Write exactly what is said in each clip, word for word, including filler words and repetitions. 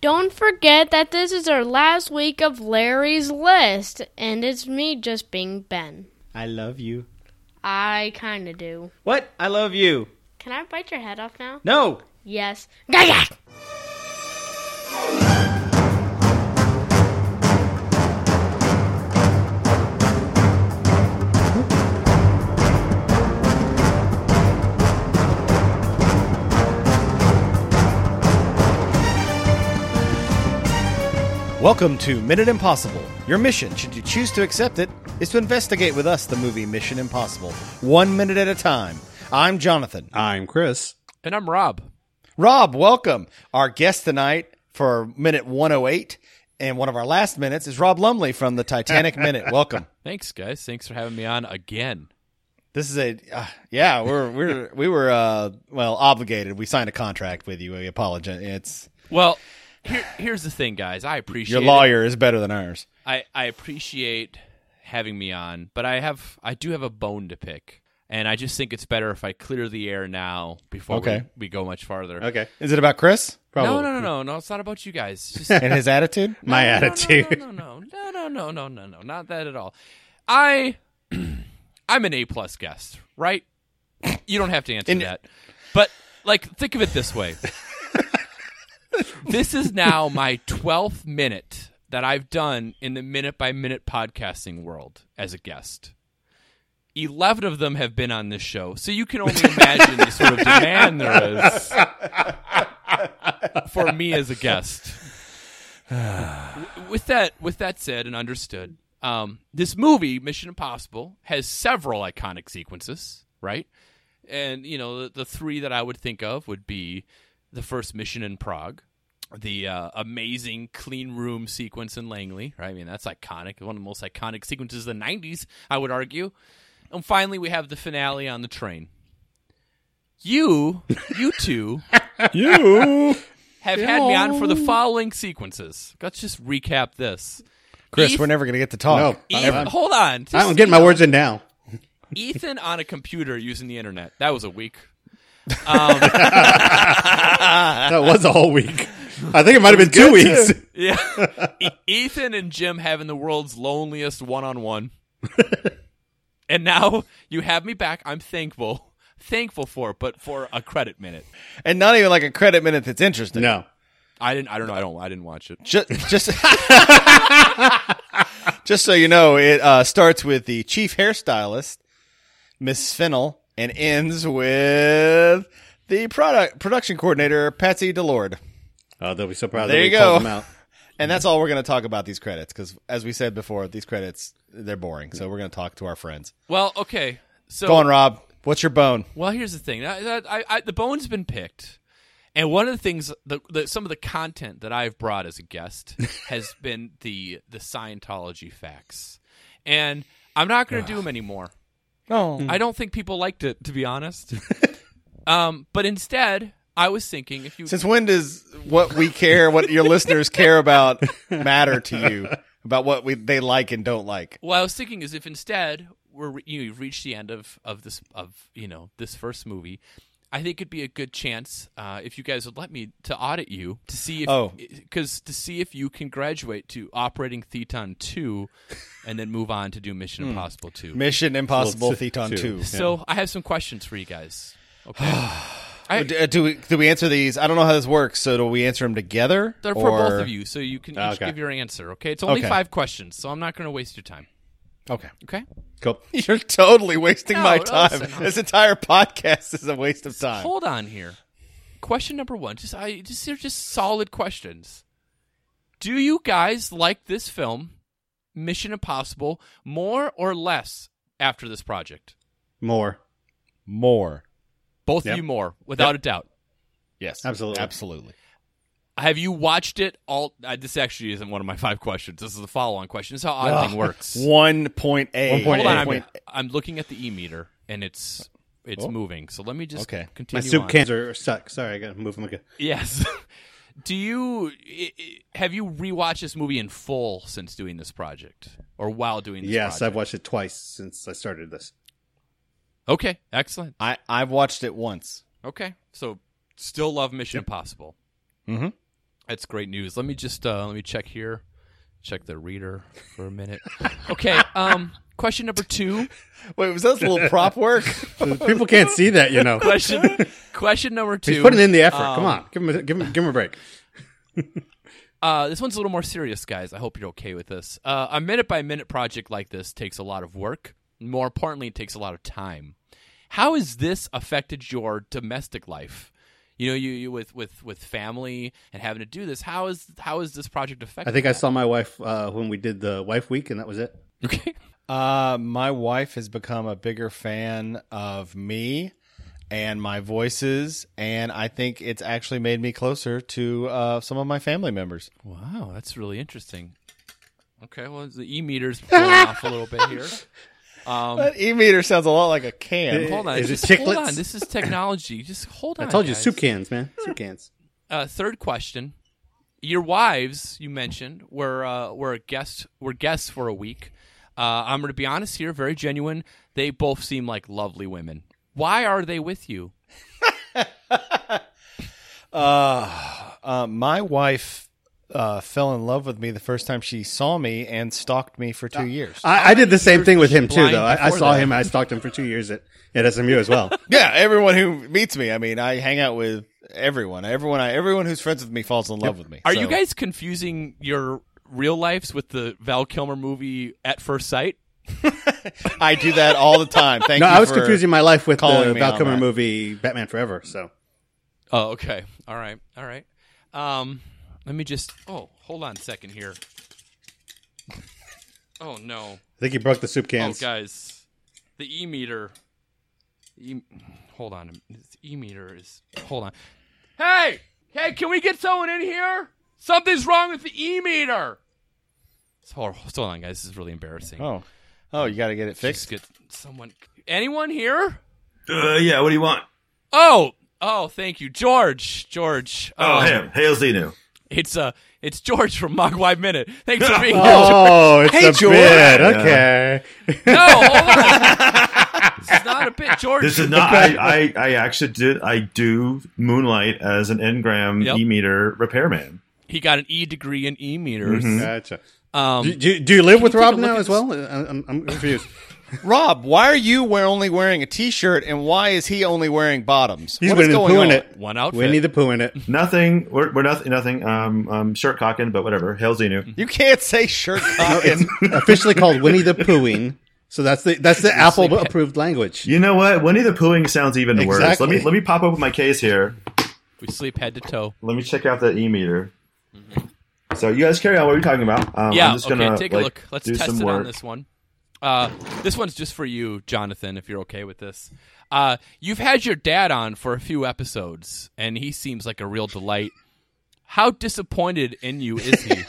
Don't forget that this is our last week of Larry's List, and it's me just being Ben. I love you. I kinda do. What? I love you. Can I bite your head off now? No. Yes. Gaga! Welcome to Minute Impossible. Your mission, should you choose to accept it, is to investigate with us the movie Mission Impossible, one minute at a time. I'm Jonathan. I'm Chris. And I'm Rob. Rob, welcome. Our guest tonight for minute one oh eight, and one of our last minutes is Rob Lumley from the Titanic Minute. Welcome. Thanks, guys. Thanks for having me on again. This is a uh, yeah. We're we're we were uh, well obligated. We signed a contract with you. We apologize. It's well. Here, here's the thing, guys. I appreciate your lawyer it. is better than ours. I, I appreciate having me on, but I have I do have a bone to pick, and I just think it's better if I clear the air now before okay. we, we go much farther. Okay. Is it about Chris? Probably. No, no, no, no, no. It's not about you guys. Just, and his attitude? No, My no, attitude. No, no, no, no, no, no, no, no, no, not that at all. I I'm an A plus guest, right? You don't have to answer In, that, but like think of it this way. This is now my twelfth minute that I've done in the minute-by-minute podcasting world as a guest. Eleven of them have been on this show, so you can only imagine the sort of demand there is for me as a guest. With that, with that said and understood, um, this movie, Mission Impossible, has several iconic sequences, right? And, you know, the, the three that I would think of would be the first mission in Prague, the uh, amazing clean room sequence in Langley, right? I mean, that's iconic. One of the most iconic sequences of the nineties, I would argue. And finally, we have the finale on the train. You, you two, you have had me on for the following sequences. Let's just recap this. Chris, Eth- we're never going to get to talk. No. Eth- I'm- hold on. Just, I'm getting my you know, words in now. Ethan on a computer using the internet. That was a week. Um, That was a whole week. I think it might have been two weeks. yeah. E- Ethan and Jim having the world's loneliest one-on-one. And now you have me back. I'm thankful. Thankful for it, but for a credit minute. And not even like a credit minute that's interesting. No. I didn't I don't know. I don't I didn't watch it. Just, just, just so you know, it uh, starts with the chief hairstylist, Miss Fennel, and ends with the product production coordinator, Patsy DeLorde. Oh, they'll be so proud There that we you called go. them out. And that's all we're going to talk about these credits, because as we said before, these credits, they're boring. So we're going to talk to our friends. Well, okay. So Go on, Rob. What's your bone? Well, here's the thing. I, I, I, the bone's been picked. And one of the things, the, the, some of the content that I've brought as a guest has been the the Scientology facts. And I'm not going to do them anymore. Oh. I don't think people liked it, to be honest. um, but instead, I was thinking if you... Since when does what we care, what your listeners care about, matter to you? About what we they like and don't like? What I was thinking is if instead we're you know, you've reached the end of, of this of you know this first movie, I think it'd be a good chance uh, if you guys would let me to audit you to see if Oh. because to see if you can graduate to Operating Thetan two, and then move on to do Mission Impossible two. Mission Impossible Well, t- Thetan two. two. So I have some questions for you guys. Okay, I, Do, do we do we answer these? I don't know how this works. So do we answer them together? they're for or- both of you, so you can each Okay. give your answer. Okay, it's only Okay. five questions, so I'm not going to waste your time. Okay. Okay. Cool. You're totally wasting No, my no, time. listen. This entire podcast is a waste of time. Hold on here. Question number one. Just I just they're just solid questions. Do you guys like this film, Mission Impossible, more or less after this project? More. More. Both Yep. of you more, without Yep. a doubt. Yes. Absolutely. Absolutely. Have you watched it all? Uh, this actually isn't one of my five questions. This is the follow-on question. This is how auditing works. One point eight. one point Hold on. I'm, Point- I'm looking at the e-meter, and it's it's Oh. moving. So let me just Okay. My continue soup on. cans are stuck. Sorry, I got to move them again. Yes. Do you i- i- have you rewatched this movie in full since doing this project, or while doing this Yes, project? I've watched it twice since I started this. Okay, excellent. I I've watched it once. Okay, so still love Mission Impossible. Mm-hmm. That's great news. Let me just uh, let me check here. Check the reader for a minute. Okay. Um, question number two. Wait, was that a little prop work? People can't see that, you know. Question. Question number two. He's putting in the effort. Um, Come on, give him, a, give him, give him a break. Uh, this one's a little more serious, guys. I hope you're okay with this. Uh, a minute-by-minute project like this takes a lot of work. More importantly, it takes a lot of time. How has this affected your domestic life? You know, you, you with, with, with family and having to do this. How is how is this project affected? I think that? I saw my wife uh, when we did the wife week, and that was it. Okay. Uh, my wife has become a bigger fan of me and my voices, and I think it's actually made me closer to uh, some of my family members. Wow, that's really interesting. Okay, well, the e-meter's going off a little bit here. Um, That e-meter sounds a lot like a can. hold on, Is it just hold chiclets? on. This is technology. Just hold on. I told you, guys. soup cans, man, soup cans. Uh, third question: your wives, you mentioned, were uh, were guests were guests for a week. Uh, I'm going to be honest here, very genuine. They both seem like lovely women. Why are they with you? uh, uh, my wife uh, fell in love with me the first time she saw me and stalked me for two years. I, I did the same thing with him too, blind though. I, I before saw that. him. I stalked him for two years at, at S M U as well. Yeah, everyone who meets me. I mean, I hang out with everyone. Everyone, I, everyone who's friends with me falls in love with me. Are So- you guys confusing your real lives with the Val Kilmer movie At First Sight? I do that all the time. Thank No, you. I was for confusing my life with calling the me Val on Kilmer that. movie Batman Forever. So Oh, okay. All right. All right. Um, let me just. Oh, hold on a second here. Oh no. I think he broke the soup cans. Oh, guys, the e-meter. E- hold on. This e-meter is. Hold on. Hey, hey, can we get someone in here? Something's wrong with the e-meter. Hold, hold on, guys. This is really embarrassing. Oh, oh, you got to get it Just fixed. get someone. Anyone here? Uh, yeah, what do you want? Oh, oh, thank you, George. George. Oh, Um, hey, hey, Zenu. It's uh, it's George from Mogwai Minute. Thanks for being here. Oh, it's Hey, a George. bit. Okay. No, hold on. This is not a bit, George. This is not. I, I, I actually did. I do moonlight as an Ngram Yep. e-meter repairman. He got an E degree in e meters. Gotcha. Um, Do, do, do you live with you take Rob a look now at as well? I- I'm, I'm confused. Rob, why are you wear only wearing a T-shirt, and why is he only wearing bottoms? He's What is Winnie the going Pooh on? in it. one outfit. Winnie the Pooh in it. Nothing. We're, we're nothing. Nothing. Um, um, shirt cocking, but whatever. Hail Zenu. You can't say shirt cocking. Officially called Winnie the Poohing. So that's the that's the Apple approved language. You know what? Winnie the Poohing sounds even worse. Exactly. Let me let me pop open my case here. We sleep head to toe. Let me check out the e-meter. So you guys carry on. What are you talking about? Um, Yeah, I'm just okay, gonna, take a like, look. Let's do test some it work. on this one. Uh, this one's just for you, Jonathan, if you're okay with this. Uh, you've had your dad on for a few episodes, and he seems like a real delight. How disappointed in you is he?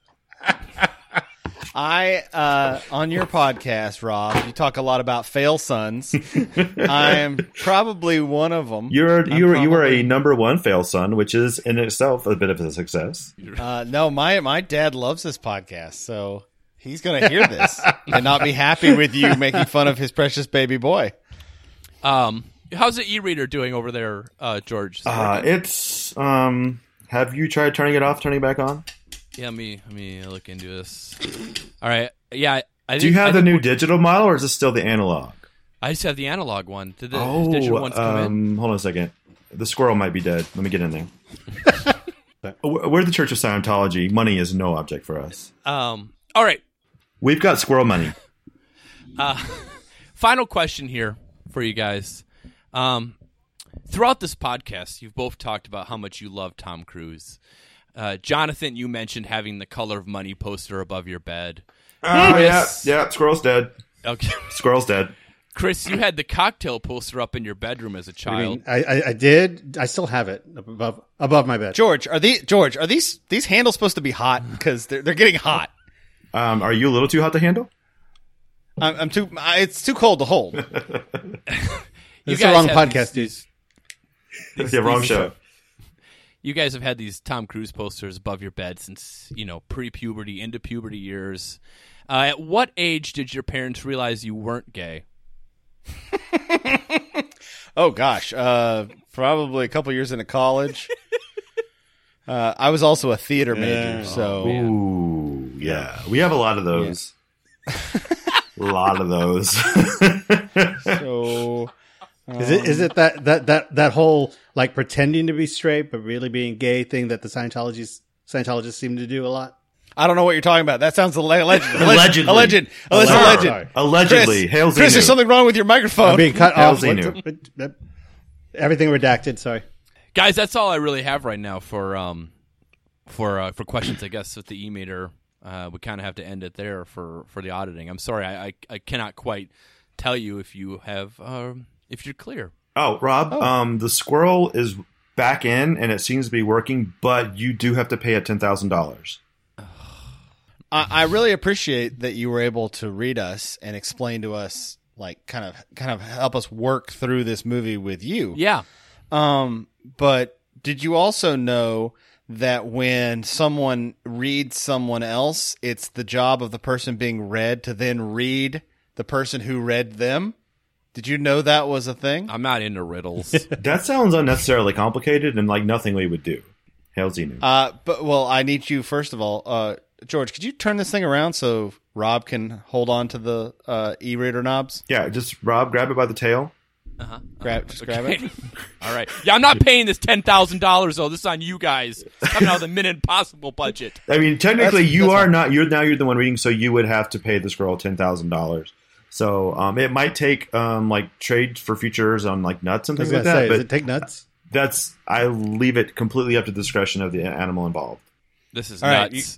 I uh, on your podcast, Rob, you talk a lot about fail sons. I'm probably one of them. You're I'm you were you were a probably- number one fail son, which is in itself a bit of a success. Uh, no, my my dad loves this podcast, so he's going to hear this and not be happy with you making fun of his precious baby boy. Um, how's the e-reader doing over there, uh, George? Is it Uh, working? it's um. Have you tried turning it off, turning it back on? Yeah, let me let me look into this. All right, yeah. I, I Do you think- have I the think new we're- digital model, or is this still the analog? I just have the analog one. Did the Oh, digital ones come in? um, hold on a second. The squirrel might be dead. Let me get in there. We're the Church of Scientology. Money is no object for us. Um. All right. We've got squirrel money. Final question here for you guys. Um, throughout this podcast, you've both talked about how much you love Tom Cruise. Uh, Jonathan, you mentioned having the Color of Money poster above your bed. Oh, yeah, Chris- yeah. Squirrel's dead. Okay. Squirrel's dead. Chris, you had the cocktail poster up in your bedroom as a I, child. mean, I, I, I did. I still have it above above my bed. George, are these George? Are these these handles supposed to be hot? Because they're they're getting hot. Um, are you a little too hot to handle? I'm, I'm too. It's too cold to hold. You It's the guys wrong have podcast, these- dude. Yeah, wrong these- show. You guys have had these Tom Cruise posters above your bed since, you know, pre-puberty, into puberty years. Uh, at what age did your parents realize you weren't gay? Oh gosh, uh, probably a couple years into college. Uh, I was also a theater major, Yeah. so Ooh, yeah. We have a lot of those. a lot of those. so Is it is it that, that, that, that whole like pretending to be straight but really being gay thing that the Scientologists Scientologists seem to do a lot? I don't know what you're talking about. That sounds alleged. Allegedly. Alleged. Alleged. Alleged. Sorry. Alleged. Sorry. Allegedly. Chris, Hail Chris, Xenu. there's something wrong with your microphone. I'm being cut Hail off. Xenu. What the- Everything redacted. Sorry. Guys, that's all I really have right now for um for uh, for questions. I guess with the e-meter, uh, we kind of have to end it there for, for the auditing. I'm sorry, I, I I cannot quite tell you if you have um, if you're clear. Oh, Rob, um, the squirrel is back in and it seems to be working, but you do have to pay it ten thousand dollars. I, I really appreciate that you were able to read us and explain to us, like, kind of, kind of help us work through this movie with you. Yeah. Um, but did you also know that when someone reads someone else, it's the job of the person being read to then read the person who read them? Did you know that was a thing? I'm not into riddles. That sounds unnecessarily complicated and like nothing we would do. Hail Xenu. Uh, but well, I need you first of all, uh, George. Could you turn this thing around so Rob can hold on to the uh, e-reader knobs? Yeah, just Rob, grab it by the tail. Uh-huh. Grab, just grab it. All right. Yeah, I'm not paying this ten thousand dollars though. This is on you guys. It's coming out of the Minute Impossible budget. I mean, technically, That's- you that's are fine. not. You're now you're the one reading, so you would have to pay the squirrel ten thousand dollars. So um, it might take um, like trade for futures on like nuts and I was things gonna like say, that. does But it take nuts? that's I leave it completely up to the discretion of the animal involved. This is All right, nuts.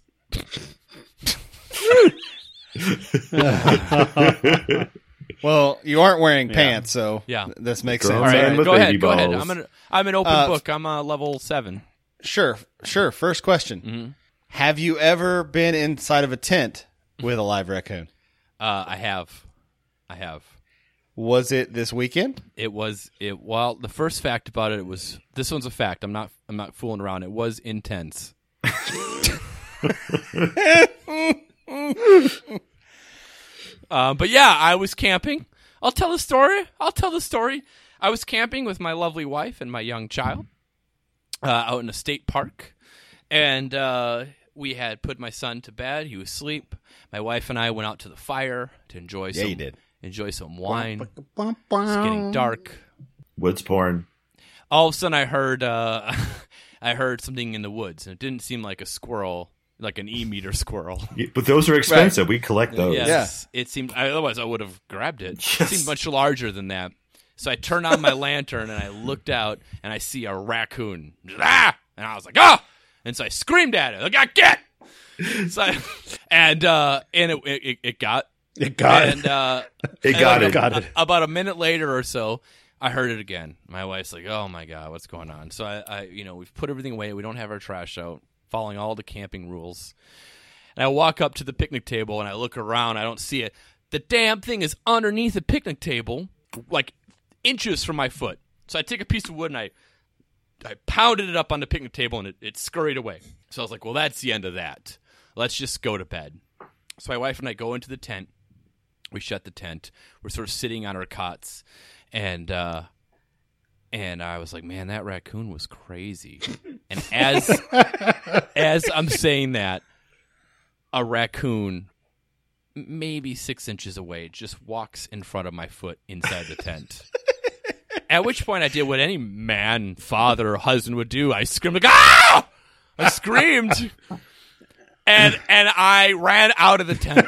Well, you aren't wearing pants, so Yeah. th- this makes Grown sense. All man right, with go baby ahead. Go ahead. balls. I'm an I'm an open Uh, book. I'm uh, level seven. Sure, sure. First question: Mm-hmm. Have you ever been inside of a tent with a live raccoon? Uh, I have, I have. Was it this weekend? It was it. Well, the first fact about it was this one's a fact. I'm not I'm not fooling around. It was intense. uh, but yeah, I was camping. I'll tell the story. I'll tell the story. I was camping with my lovely wife and my young child uh, out in a state park, and uh, we had put my son to bed. He was asleep. My wife and I went out to the fire to enjoy Yeah, some you did. enjoy some wine. It's getting dark. Woods porn. All of a sudden I heard uh, I heard something in the woods, and it didn't seem like a squirrel, like an e-meter squirrel. Yeah, But those are expensive. We collect those. Yes, it seemed. Otherwise, I would have grabbed it. It seemed much larger than that. So I turned on my lantern and I looked out, and I see a raccoon. Ah! And I was like, ah! And so I screamed at it. I got get. So I, and uh, and it, it it got It got and uh, It and got like it. Got a- it. About a minute later or so, I heard it again. My wife's like, "Oh my god, what's going on?" So I, I, you know, we've put everything away. We don't have our trash out, following all the camping rules. And I walk up to the picnic table and I look around. I don't see it. The damn thing is underneath the picnic table, like inches from my foot. So I take a piece of wood and I, I pounded it up on the picnic table and it, it scurried away. So I was like, "Well, that's the end of that. Let's just go to bed." So my wife and I go into the tent. We shut the tent. We're sort of sitting on our cots, and uh, and I was like, "Man, that raccoon was crazy." And as as I'm saying that, a raccoon, m- maybe six inches away, just walks in front of my foot inside the tent. At which point, I did what any man, father, or husband would do. I screamed like, "Ah!" I screamed, and and I ran out of the tent.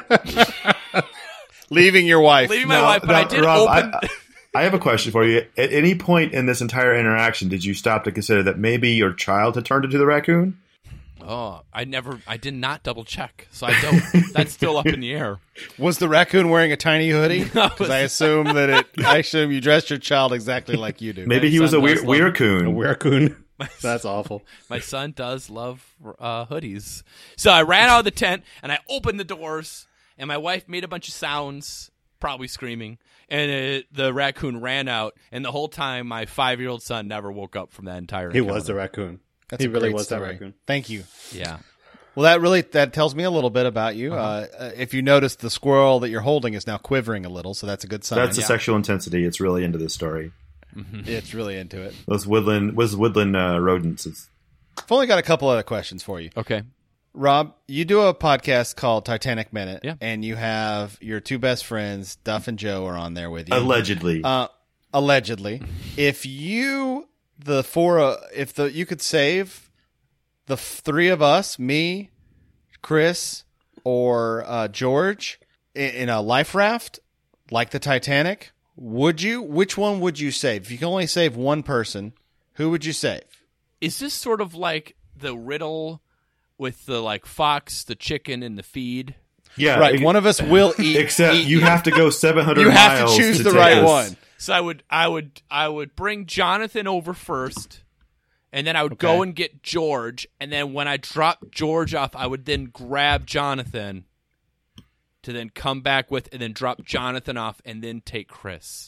Leaving your wife. Leaving my Now- wife, but now, I did Rob, open. I, I have a question for you. At any point in this entire interaction, did you stop to consider that maybe your child had turned into the raccoon? Oh, I never, I did not double check, so I don't. That's still up in the air. Was the raccoon wearing a tiny hoodie? No, Because I assume that it. I assume you dressed your child exactly like you do. Maybe he son was a does weird, love- weird a coon. raccoon. That's awful. My son does love uh, hoodies, so I ran out of the tent and I opened the doors, and my wife made a bunch of sounds, probably screaming, and it, the raccoon ran out. And the whole time, my five-year-old son never woke up from that entire. He encounter. was the raccoon. That's he a really great was story. that raccoon. Thank you. Yeah. Well, that really that tells me a little bit about you. Uh, uh, if you notice, the squirrel that you're holding is now quivering a little, so that's a good sign. That's the sexual intensity. It's really into this story. It's really into it. Those woodland, was woodland uh, rodents. It's I've only got a couple other questions for you. Okay. Rob, you do a podcast called Titanic Minute, Yeah. and you have your two best friends, Duff and Joe, are on there with you. Allegedly. Uh, allegedly. If you, the four, uh, if the you could save the f- three of us, me, Chris, or uh, George, in, in a life raft like the Titanic, would you? Which one would you save? If you can only save one person, who would you save? Is this sort of like the riddle with the like fox, the chicken, and the feed? yeah. Right, ex- one of us will eat. Except eat you have to go seven hundred You have miles to choose the take right us. one. So I would, I would, I would bring Jonathan over first, and then I would Okay. go and get George, and then when I drop George off, I would then grab Jonathan to then come back with, and then drop Jonathan off, and then take Chris.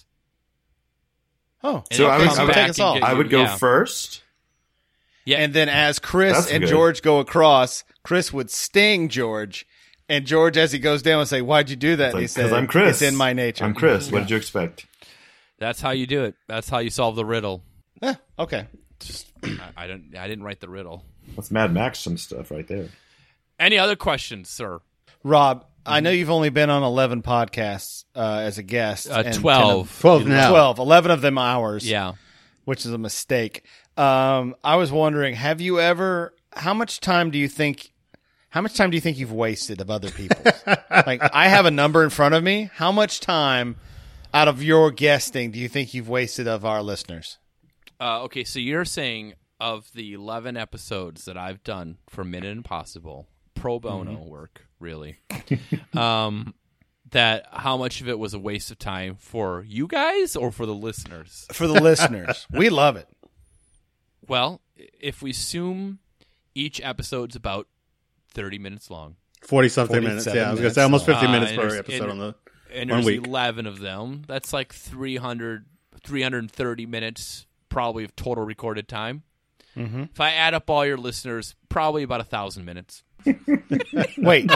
Oh, And So then I would- come I would- back take us and all. get I you. would go Yeah. first. Yeah, and then as Chris That's and good. George go across, Chris would sting George, and George, as he goes down, would say, "Why'd you do that?" And he Because said, I'm Chris. It's in my nature." I'm Chris. What did you expect? that's how you do it. That's how you solve the riddle. Eh, okay. Just, I, I don't, I didn't write the riddle. That's Mad Max some stuff right there. Any other questions, sir? Rob, I know you've only been on eleven podcasts uh, as a guest. Uh, and ten twelve. of- twelve now. twelve. eleven of them hours. Yeah. Which is a mistake. Um, I was wondering, have you ever, how much time do you think, how much time do you think you've wasted of other people's? Like, I have a number in front of me. How much time out of your guesting do you think you've wasted of our listeners? Uh, okay, so you're saying of the eleven episodes that I've done for Minute Impossible, pro bono work, really, um, that how much of it was a waste of time for you guys or for the listeners? For the listeners. We love it. Well, if we assume each episode's about thirty minutes long, Forty something minutes. forty-seven Yeah, I was gonna minutes say almost fifty long. minutes Uh, per and there's- episode and- on the. and One there's week. eleven of them, that's like three hundred, three hundred thirty minutes probably of total recorded time. Mm-hmm. If I add up all your listeners, probably about a thousand minutes. Wait.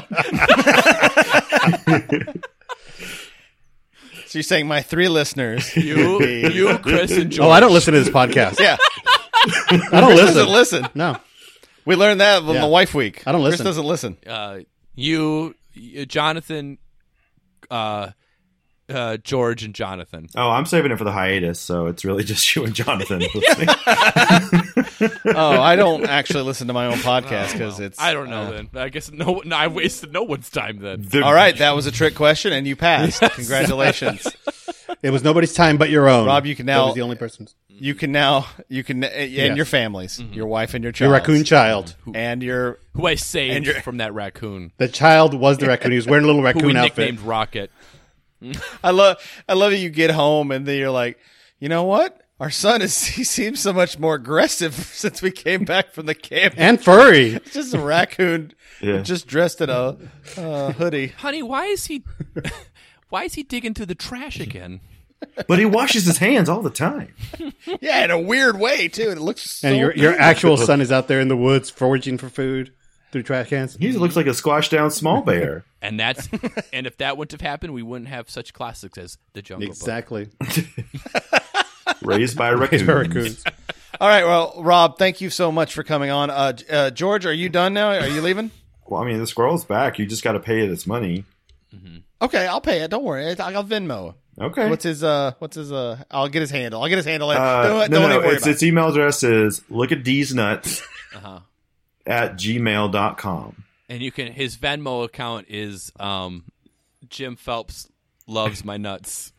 So you're saying my three listeners. You, you, Chris, and George. Oh, I don't listen to this podcast. Yeah. I don't Chris listen. doesn't listen. No, We learned that from Yeah. the wife week. I don't Chris listen. doesn't listen. Uh, you, y- Jonathan, uh, uh, George, and Jonathan. Oh, I'm saving it for the hiatus, so it's really just you and Jonathan listening. Oh, I don't actually listen to my own podcast because it's. I don't know uh, then. I guess no, no, I wasted no one's time then. The- All right, that was a trick question, and you passed. Congratulations. it was nobody's time but your own. Rob, you can That now- was the only person's. You can now. You can and Yes. your families, Mm-hmm. your wife and your Your child, raccoon child. and your. Who I And saved you're- from that raccoon. The child was the raccoon. He was wearing a little Who we raccoon outfit. nicknamed Rocket. I love. I love that you get home and then you're like, you know what? Our son is. He seems so much more aggressive since we came back from the camp. And furry. It's just a raccoon, Yeah. just dressed in a uh, hoodie. Honey, why is he why is he digging through the trash again? But he washes his hands all the time. Yeah, in a weird way too. It looks. So And your your actual son is out there in the woods foraging for food through trash cans. He looks like a squashed down small bear. And that's and if that wouldn't have happened, we wouldn't have such classics as The Jungle Book. Exactly. Raised by raccoons. Raccoons. All right, well, Rob, thank you so much for coming on. Uh, uh, George, are you done now? Are you leaving? Well, I mean, the squirrel's back. You just got to pay it its money. Okay, I'll pay it. Don't worry. I'll Venmo. Okay. What's his? Uh, what's his? Uh, I'll get his handle. I'll get his handle. Uh, don't no, don't no, even worry its, about its email address is look at D's nuts Uh-huh. at gmail dot com. And you can his Venmo account is um, Jim Phelps loves my nuts.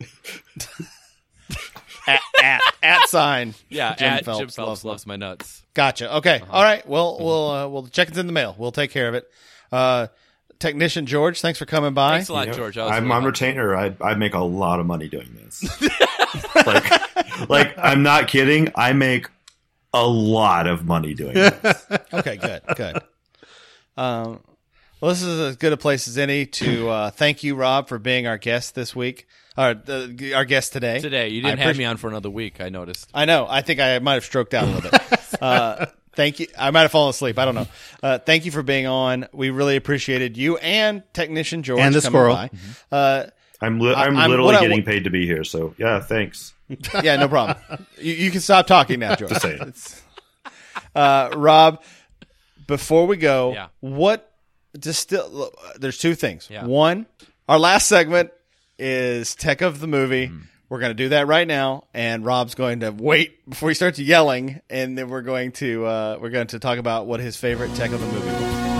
at, at, at sign. Yeah, Jim at Phelps Jim Phelps loves loves, my nuts. Gotcha. Okay. All right. Well, we'll uh, we'll check it's in the mail. We'll take care of it. Uh, technician George, thanks for coming by. Thanks a lot, Yep. George. That was I'm really on helpful. retainer. I I make a lot of money doing this. like, like I'm not kidding. I make a lot of money doing this. Okay. Good. Good. Um, well, this is as good a place as any to uh, thank you, Rob, for being our guest this week. Or uh, our guest today. Today, you I didn't have appreci- me on for another week. I noticed. I know. I think I might have stroked out a little bit. Uh, thank you. I might have fallen asleep. I don't know. Uh, thank you for being on. We really appreciated you and technician George And the coming squirrel. by. Uh, I'm li- I'm, I'm- literally what I- getting paid to be here. So yeah, thanks. yeah, no problem. You, you can stop talking now, George. Just saying. It's- Uh, Rob, before we go, Yeah. what distill? There's two things. Yeah. One, our last segment is Tech of the Movie. Mm. We're going to do that right now, and Rob's going to wait before he starts yelling, and then we're going to uh, we're going to talk about what his favorite Tech of the Movie was.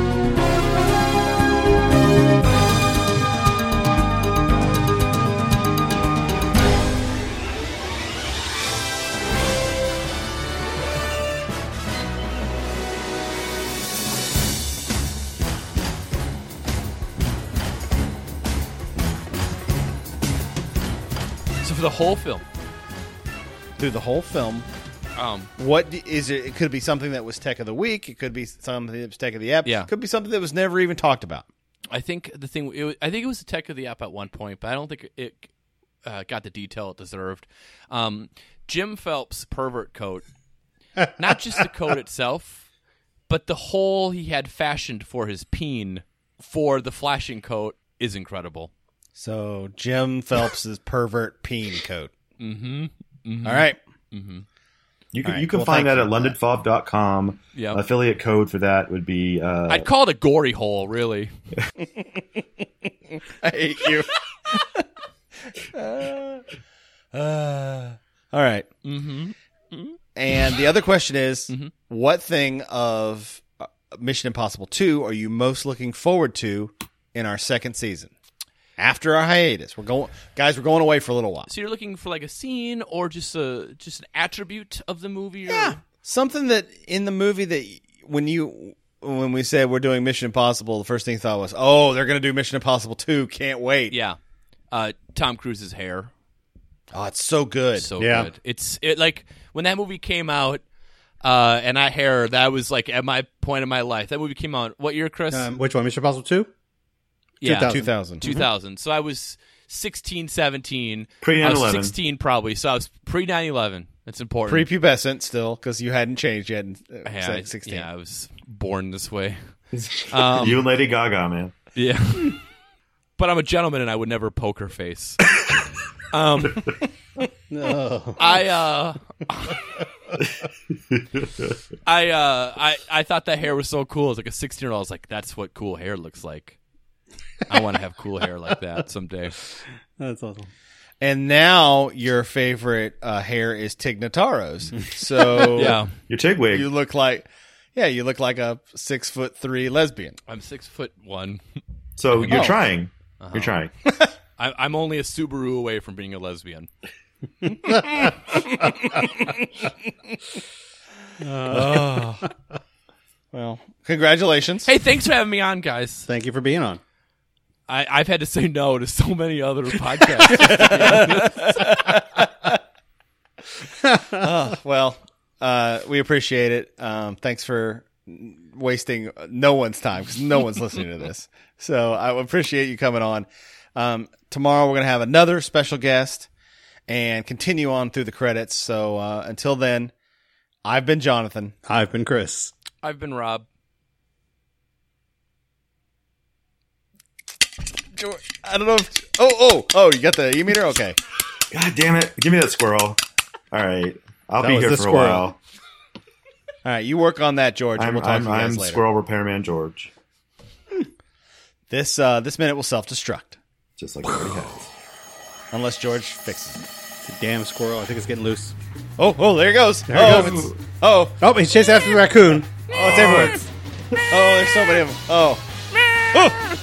So for the whole film, Through the whole film, um, what d- is it? It could be something that was Tech of the Week. It could be something that was Tech of the App. Yeah. It could be something that was never even talked about. I think the thing, it was, I think it was the tech of the app at one point, but I don't think it uh, got the detail it deserved. Um, Jim Phelps' pervert coat, not just the coat itself, but the hole he had fashioned for his peen for the flashing coat is incredible. So Jim Phelps' pervert peen coat. Mm-hmm. mm-hmm. All right. Mm-hmm. You can All right, you can well, find thank that you at for london that. fob dot com. Yep. Affiliate code for that would be uh, I'd call it a gory hole, really. I hate you. uh, uh, all right. Mm-hmm. And the other question is, Mhm. what thing of uh, Mission Impossible two are you most looking forward to in our second season? After our hiatus, we're going, guys. We're going away for a little while. So you're looking for like a scene or just a just an attribute of the movie? Or? Yeah, something that in the movie that when you when we said we're doing Mission Impossible, the first thing you thought was, oh, they're going to do Mission Impossible two. Can't wait. Yeah. Uh, Tom Cruise's hair. Oh, it's so good. So Yeah. good. It's it like when that movie came out, uh, and I hair, that was like at my point in my life. That movie came out what year, Chris? Um, which one? Mission Impossible two? yeah, two thousand. two thousand. two thousand. So I was sixteen, seventeen. Pre I was nine eleven. sixteen probably. So I was pre nine eleven. That's important. Prepubescent still, because you hadn't changed yet. In, uh, yeah, say I- sixteen. yeah, I was born this way. Um, you and Lady Gaga, man. Yeah. But I'm a gentleman and I would never poke her face. um, No. I uh, I uh, I I thought that hair was so cool. As like a sixteen year old, I was like, "That's what cool hair looks like." I want to have cool hair like that someday. That's awesome. And now your favorite uh, hair is Tig Notaro's. So Yeah, Your Tigwig. you look like, yeah, you look like a six foot three lesbian. I'm six foot one. so you're Oh. trying. You're trying. I, I'm only a Subaru away from being a lesbian. Oh. Well, congratulations. Hey, thanks for having me on, guys. Thank you for being on. I, I've had to say no to so many other podcasts. Oh, well, uh, we appreciate it. Um, thanks for wasting no one's time because no one's listening to this. So I appreciate you coming on. Um, tomorrow we're going to have another special guest and continue on through the credits. So uh, until then, I've been Jonathan. I've been Chris. I've been Rob. I don't know if. Oh, oh, oh, you got the e-meter? Okay. God damn it. Give me that squirrel. All right. I'll That be was here the for squirrel. a while. All right. You work on that, George. and I'm, we'll talk I'm, to you guys I'm later. Squirrel Repairman George. This, uh, this minute will self-destruct. Just like it already has. Unless George fixes it. It's a damn squirrel. I think it's getting loose. Oh, oh, there it goes. There oh, it goes. it's- oh, Oh, he's chasing after the raccoon. oh, it's everywhere. Oh, there's so many of them. Oh. Oh.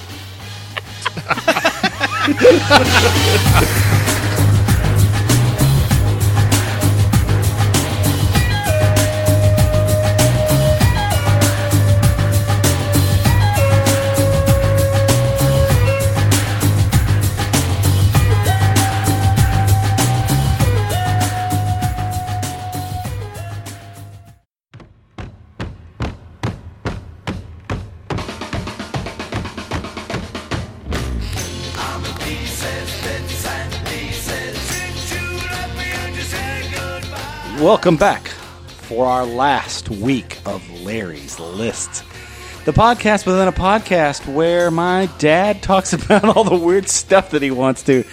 Welcome back for our last week of Larry's List. The podcast within a podcast where my dad talks about all the weird stuff that he wants to.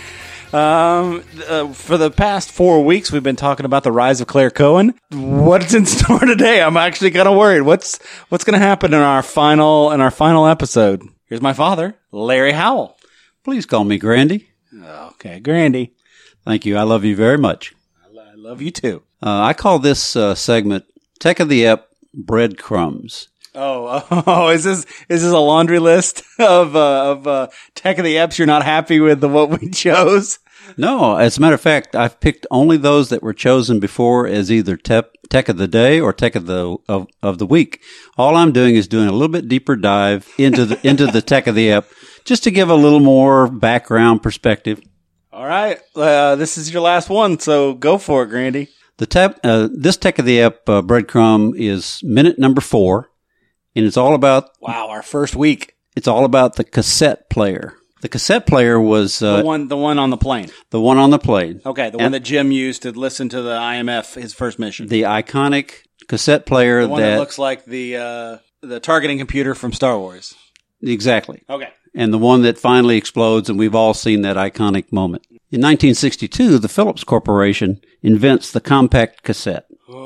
Um, uh, for the past four weeks, we've been talking about the rise of Claire Cohen. What's in store today? I'm actually kind of worried. What's what's going to happen in our final in our final episode? Here's my father, Larry Howell. Please call me Grandy. Okay, Grandy. Thank you. I love you very much. I love you too. Uh, I call this uh, segment Tech of the Ep Breadcrumbs. Oh, oh, is this is this a laundry list of uh, of uh, Tech of the Eps you're not happy with the what we chose? No, as a matter of fact, I've picked only those that were chosen before as either tech, tech of the day or tech of the of, of the week. All I'm doing is doing a little bit deeper dive into the into the Tech of the Ep, just to give a little more background perspective. All right, uh, this is your last one, so go for it, Grandy. The tep, uh, this Tech of the Ep uh, breadcrumb is minute number four, and it's all about Wow, our first week. it's all about the cassette player. The cassette player was uh, The one, the one on the plane. the one on the plane. Okay, the And- one that Jim used to listen to the I M F, his first mission. The iconic cassette player The one that, that, looks like the uh, the targeting computer from Star Wars. exactly, Okay. and the one that finally explodes, and we've all seen that iconic moment. In nineteen sixty-two, the Philips Corporation invents the compact cassette.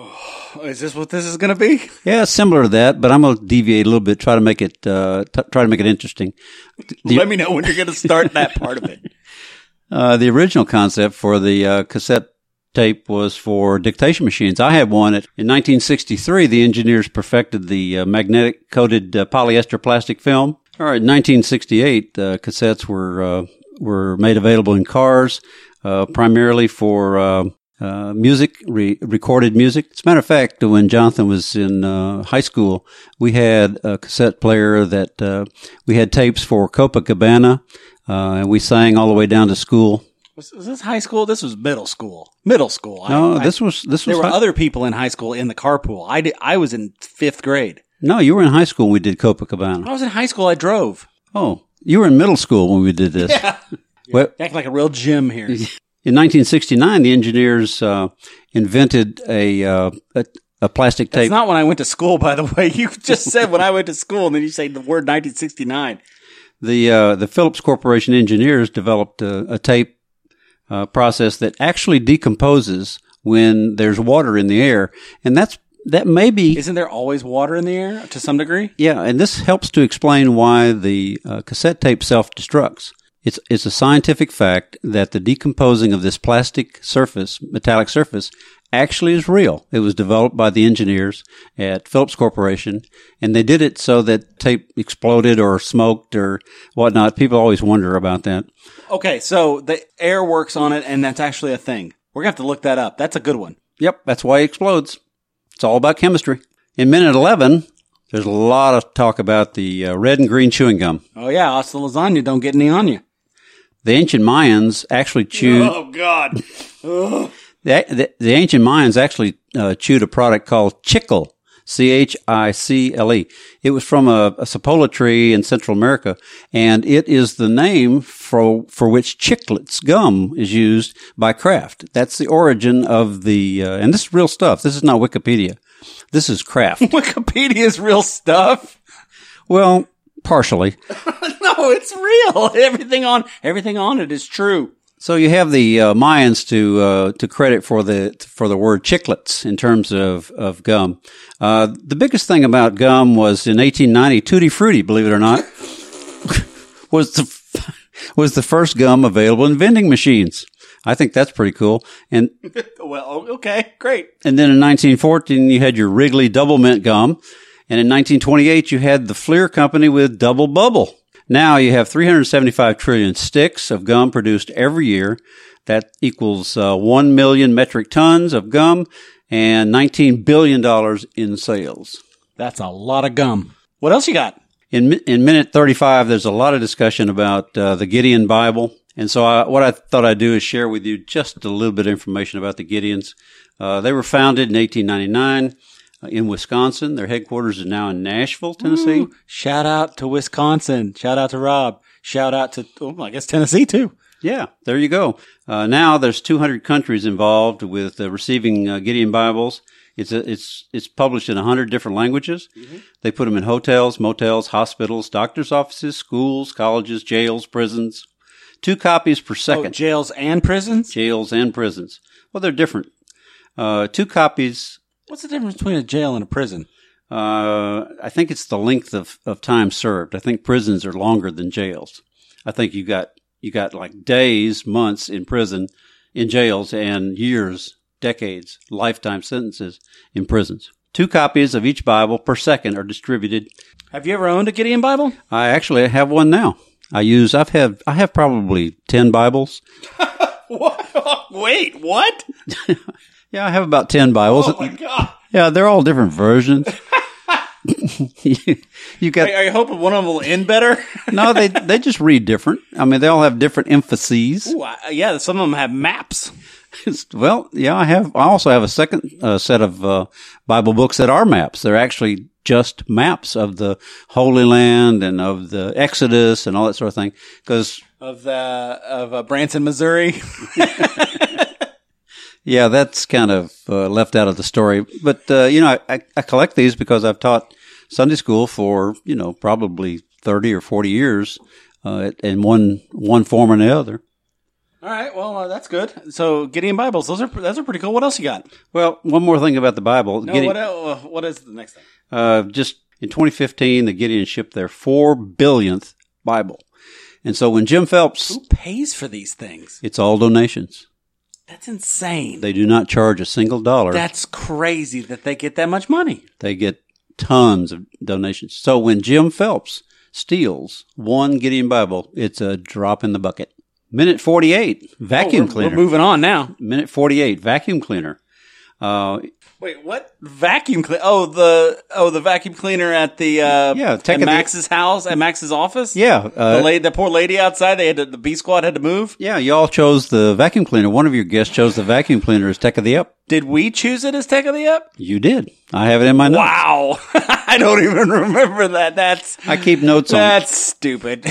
Is this what this is going to be? Yeah, it's similar to that, but I'm going to deviate a little bit, try to make it uh, t- try to make it interesting. The, Let me know when you're going to start that part of it. uh, the original concept for the uh, cassette tape was for dictation machines. I had one at, in nineteen sixty-three. The engineers perfected the uh, magnetic coated uh, polyester plastic film. All right, in nineteen sixty-eight, uh, cassettes were uh, were made available in cars, uh, primarily for uh, uh, music, re- recorded music. As a matter of fact, when Jonathan was in uh, high school, we had a cassette player that uh, we had tapes for Copacabana, uh, and we sang all the way down to school. Was, was this high school? This was middle school. Middle school. No, I, this was this I, was there were high- other people in high school in the carpool. I did, I was in fifth grade. No, you were in high school when we did Copacabana. I was in high school. I drove. Oh, you were in middle school when we did this. Yeah. Well, Acting like a real Jim here. in nineteen sixty-nine, the engineers uh, invented a, uh, a a plastic That's tape. not when I went to school, by the way. You just said when I went to school, and then you say the word nineteen sixty-nine. the uh, the Philips Corporation engineers developed a, a tape uh, process that actually decomposes when there's water in the air, and that's that may be Isn't there always water in the air to some degree? yeah, and this helps to explain why the uh, cassette tape self-destructs. It's it's a scientific fact that the decomposing of this plastic surface, metallic surface, actually is real. It was developed by the engineers at Philips Corporation, and they did it so that tape exploded or smoked or whatnot. People always wonder about that. Okay, so the air works on it, and that's actually a thing. We're going to have to look that up. That's a good one. Yep, that's why it explodes. It's all about chemistry. In minute eleven, there's a lot of talk about the uh, red and green chewing gum. Oh, yeah, it's the lasagna. Don't get any on you. The ancient Mayans actually chewed. Oh, God. The, the, the ancient Mayans actually uh, chewed a product called chicle, C H I C L E. It was from a, a sapola tree in Central America, and it is the name for for which Chiclets gum is used by Kraft. That's the origin of the, uh, and this is real stuff. This is not Wikipedia. This is Kraft. Wikipedia is real stuff. Well, partially. No, it's real. Everything on everything on it is true. So you have the uh, Mayans to uh, to credit for the for the word chiclets in terms of of gum. Uh, the biggest thing about gum was in eighteen ninety, Tutti Frutti, believe it or not, was the was the first gum available in vending machines. I think that's pretty cool. And Well, okay, great. and then in nineteen fourteen, you had your Wrigley Double Mint gum, and in nineteen twenty-eight, you had the Fleer Company with Double Bubble. Now you have three hundred seventy-five trillion sticks of gum produced every year. That equals uh, one million metric tons of gum and nineteen billion dollars in sales. That's a lot of gum. What else you got? In mi- in minute thirty-five, there's a lot of discussion about uh, the Gideon Bible. And so I, what I thought I'd do is share with you just a little bit of information about the Gideons. Uh, they were founded in eighteen ninety-nine uh, in Wisconsin. Their headquarters is now in Nashville, Tennessee. Ooh, shout out to Wisconsin. Shout out to Rob. Shout out to, oh, I guess, Tennessee, too. Yeah, there you go. Uh, now there's two hundred countries involved with uh, receiving uh, Gideon Bibles. It's a, it's it's published in one hundred different languages. Mm-hmm. They put them in hotels, motels, hospitals, doctors' offices, schools, colleges, jails, prisons, Two copies per Oh, second. jails and prisons? Jails and prisons. Well, they're different. Uh, two copies. What's the difference between a jail and a prison? Uh, I think it's the length of, of time served. I think prisons are longer than jails. I think you got you got like days, months in prison, in jails, and years, decades, lifetime sentences in prisons. Two copies of each Bible per second are distributed. Have you ever owned a Gideon Bible? I actually have one now. I use. I've had. I have probably ten Bibles. What? Wait, what? Yeah, I have about ten Bibles. Oh my God. Yeah, they're all different versions. you, you got Are you hoping one of them will end better? no, they they just read different. I mean, they all have different emphases. Ooh, I, yeah, some of them have maps. Well, yeah, I have. I also have a second uh, set of uh, Bible books that are maps. They're actually just maps of the Holy Land and of the Exodus and all that sort of thing. Because Of the of uh, Branson, Missouri. yeah, that's kind of uh, left out of the story. But uh, you know, I, I collect these because I've taught Sunday school for you know probably thirty or forty years uh, in one one form or the other. All right, well, uh, that's good. So Gideon Bibles, those are those are pretty cool. What else you got? Well, one more thing about the Bible. No, Gideon- what el- uh, what is the next thing? Uh, just in twenty fifteen, the Gideon shipped their four billionth Bible. And so when Jim Phelps, Who pays for these things? it's all donations. That's insane. They do not charge a single dollar. That's crazy that they get that much money. They get tons of donations. So when Jim Phelps steals one Gideon Bible, it's a drop in the bucket. Minute forty-eight, vacuum Oh, we're, cleaner. We're moving on now. Minute forty-eight, vacuum cleaner. Uh, Wait, what? Vacuum cleaner? Oh, the oh the vacuum cleaner at the uh, Yeah, at take a- Max's house, at Max's office. yeah. Uh, the lady, the poor lady outside. They had to, the B squad had to move. yeah, y'all chose the vacuum cleaner. One of your guests chose the vacuum cleaner as Tech of the Up. Did we choose it as Tech of the Up? You did. I have it in my notes. Wow, I don't even remember that. That's I keep notes on it. that's stupid.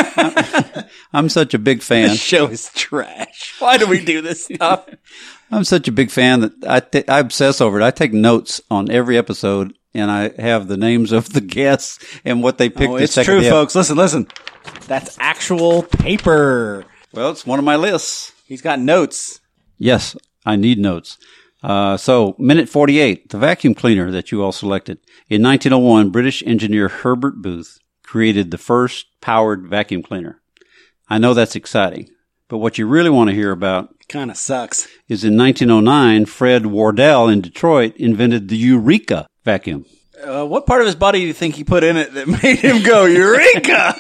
I'm such a big fan. This show is trash. Why do we do this stuff? I'm such a big fan that I t- I obsess over it. I take notes on every episode, and I have the names of the guests and what they picked. Oh, to it's check true, it out. folks. Listen, listen. That's actual paper. Well, it's one of my lists. He's got notes. Yes, I need notes. Uh, so, minute forty-eight, the vacuum cleaner that you all selected. In nineteen oh one, British engineer Herbert Booth created the first powered vacuum cleaner. I know that's exciting, but what you really want to hear about Kind of sucks. is in nineteen oh nine, Fred Wardell in Detroit invented the Eureka vacuum. Uh, what part of his body do you think he put in it that made him go Eureka?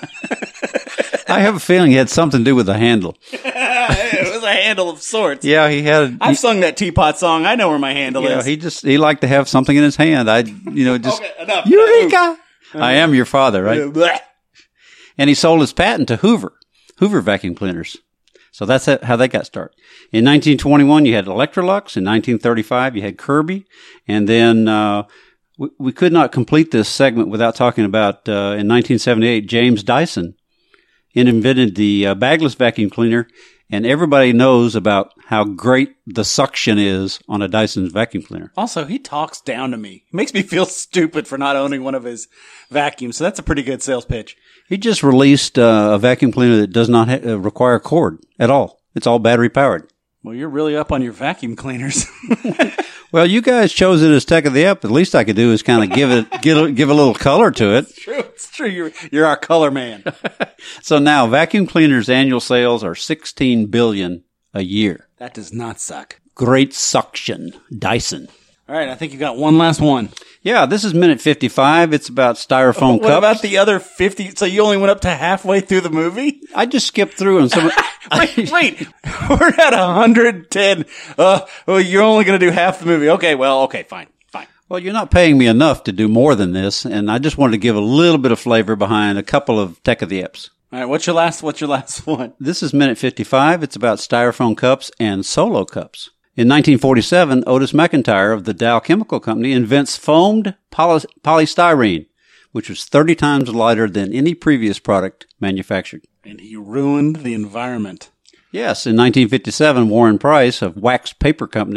I have a feeling it had something to do with the handle. It was a handle of sorts. Yeah, he had. I've sung that teapot song. I know where my handle Yeah, is. he just he liked to have something in his hand. I, you know, just Okay, enough. Eureka! I am your father, right? Blech. And he sold his patent to Hoover, Hoover vacuum cleaners. So that's how they got started. In nineteen twenty-one, you had Electrolux. In nineteen thirty-five, you had Kirby. And then uh, we, we could not complete this segment without talking about, uh, in nineteen seventy-eight, James Dyson invented the uh, bagless vacuum cleaner. And everybody knows about how great the suction is on a Dyson vacuum cleaner. Also, he talks down to me. He makes me feel stupid for not owning one of his vacuums. So that's a pretty good sales pitch. He just released uh, a vacuum cleaner that does not ha- uh, require a cord at all. It's all battery powered. Well, you're really up on your vacuum cleaners. Well, you guys chose it as Tech of the Up. The least I could do is kind of give it, give, a- give a little color to it. True, it's true. You're you're our color man. So now vacuum cleaners' annual sales are sixteen billion a year. That does not suck. Great suction, Dyson. All right, I think you got one last one. Yeah, this is minute fifty-five. It's about styrofoam What cups. about the other fifty? So you only went up to halfway through the movie? I just skipped through and some. Wait, wait. We're at one hundred ten. Uh, well, you're only going to do half the movie. Okay, well, okay, fine, fine. Well, you're not paying me enough to do more than this, and I just wanted to give a little bit of flavor behind a couple of Tech of the Ups. All right, what's your last? What's your last one? This is minute fifty-five. It's about styrofoam cups and solo cups. In nineteen forty-seven, Otis McIntyre of the Dow Chemical Company invents foamed poly- polystyrene, which was thirty times lighter than any previous product manufactured. And he ruined the environment. Yes, in nineteen fifty-seven, Warren Price of Wax Paper Company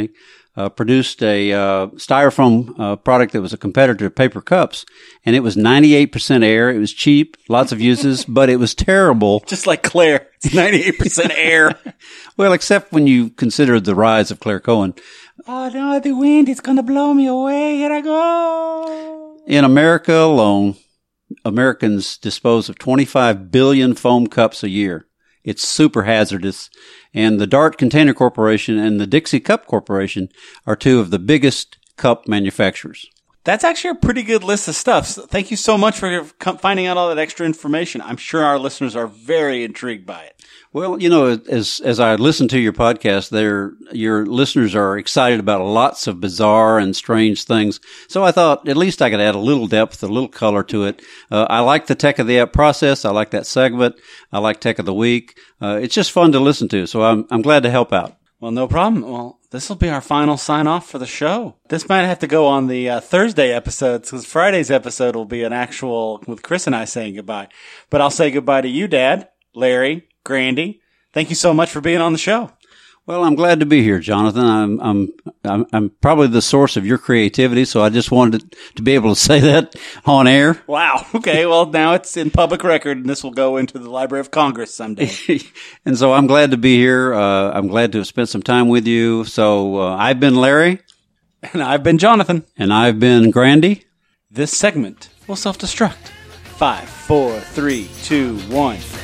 uh, produced a uh, styrofoam uh, product that was a competitor to paper cups, and it was ninety-eight percent air. It was cheap, lots of uses, but it was terrible. Just like Claire, it's ninety-eight percent air. Well, except when you consider the rise of Claire Cohen. Oh no, the wind is going to blow me away. Here I go. In America alone, Americans dispose of twenty-five billion foam cups a year. It's super hazardous. And the Dart Container Corporation and the Dixie Cup Corporation are two of the biggest cup manufacturers. That's actually a pretty good list of stuff. So thank you so much for finding out all that extra information. I'm sure our listeners are very intrigued by it. Well, you know, as as I listen to your podcast, there your listeners are excited about lots of bizarre and strange things. So I thought at least I could add a little depth, a little color to it. Uh, I like the Tech of the App process. I like that segment. I like Tech of the Week. Uh, it's just fun to listen to. So I'm I'm glad to help out. Well, no problem. Well, this will be our final sign off for the show. This might have to go on the uh, Thursday episodes because Friday's episode will be an actual with Chris and I saying goodbye. But I'll say goodbye to you, Dad, Larry, Grandy. Thank you so much for being on the show. Well, I'm glad to be here, Jonathan. I'm I'm I'm, I'm probably the source of your creativity, so I just wanted to be able to say that on air. Wow. Okay. Well, now it's in public record, and this will go into the Library of Congress someday. And so I'm glad to be here. Uh, I'm glad to have spent some time with you. So uh, I've been Larry. And I've been Jonathan. And I've been Grandy. This segment will self-destruct. Five, four, three, two, one.